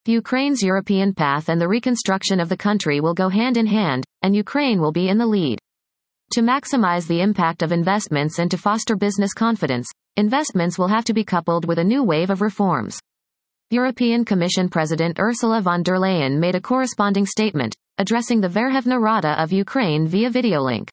Ukraine's European path and the reconstruction of the country will go hand in hand, and Ukraine will be in the lead. To maximize the impact of investments and to foster business confidence, investments will have to be coupled with a new wave of reforms. European Commission President Ursula von der Leyen made a corresponding statement, addressing the Verkhovna Rada of Ukraine via video link.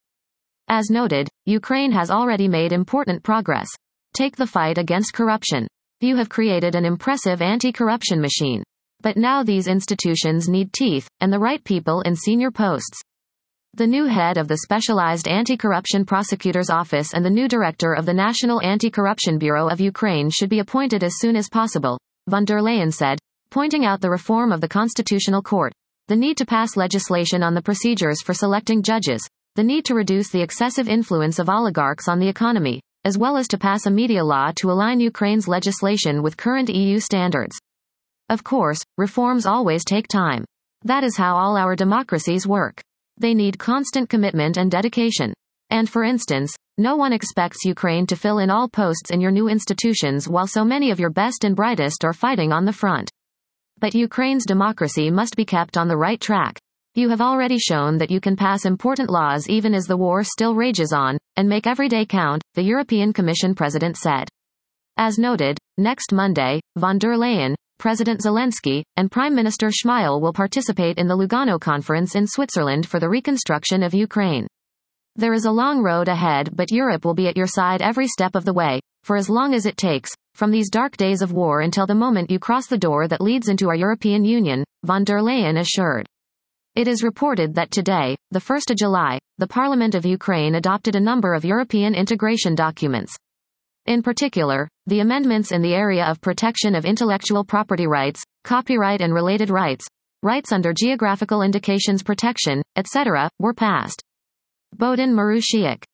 As noted, Ukraine has already made important progress. Take the fight against corruption. You have created an impressive anti-corruption machine. But now these institutions need teeth, and the right people in senior posts. The new head of the Specialized Anti-Corruption Prosecutor's Office and the new director of the National Anti-Corruption Bureau of Ukraine should be appointed as soon as possible, von der Leyen said, pointing out the reform of the Constitutional Court, the need to pass legislation on the procedures for selecting judges, the need to reduce the excessive influence of oligarchs on the economy, as well as to pass a media law to align Ukraine's legislation with current EU standards. Of course, reforms always take time. That is how all our democracies work. They need constant commitment and dedication. And for instance, no one expects Ukraine to fill in all posts in your new institutions while so many of your best and brightest are fighting on the front. But Ukraine's democracy must be kept on the right track. You have already shown that you can pass important laws even as the war still rages on, and make every day count, the European Commission President said. As noted, next Monday, von der Leyen, President Zelensky, and Prime Minister Shmyhal will participate in the Lugano Conference in Switzerland for the reconstruction of Ukraine. There is a long road ahead, but Europe will be at your side every step of the way, for as long as it takes, from these dark days of war until the moment you cross the door that leads into our European Union, von der Leyen assured. It is reported that today, the 1st of July, the Parliament of Ukraine adopted a number of European integration documents. In particular, the amendments in the area of protection of intellectual property rights, copyright and related rights, rights under geographical indications protection, etc., were passed. Bohdan Marushiuk,